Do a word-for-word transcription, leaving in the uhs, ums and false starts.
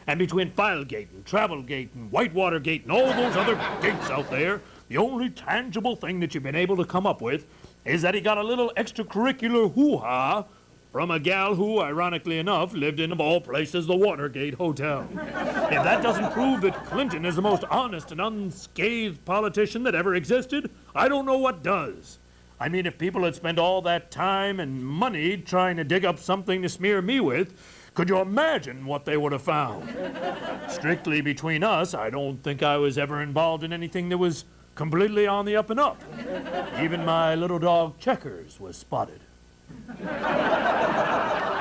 And between Filegate and Travelgate and Whitewatergate and all those other gates out there, the only tangible thing that you've been able to come up with is that he got a little extracurricular hoo-ha from a gal who, ironically enough, lived in, of all places, the Watergate Hotel. If that doesn't prove that Clinton is the most honest and unscathed politician that ever existed, I don't know what does. I mean, if people had spent all that time and money trying to dig up something to smear me with, could you imagine what they would have found? Strictly between us, I don't think I was ever involved in anything that was completely on the up and up. Even my little dog Checkers was spotted.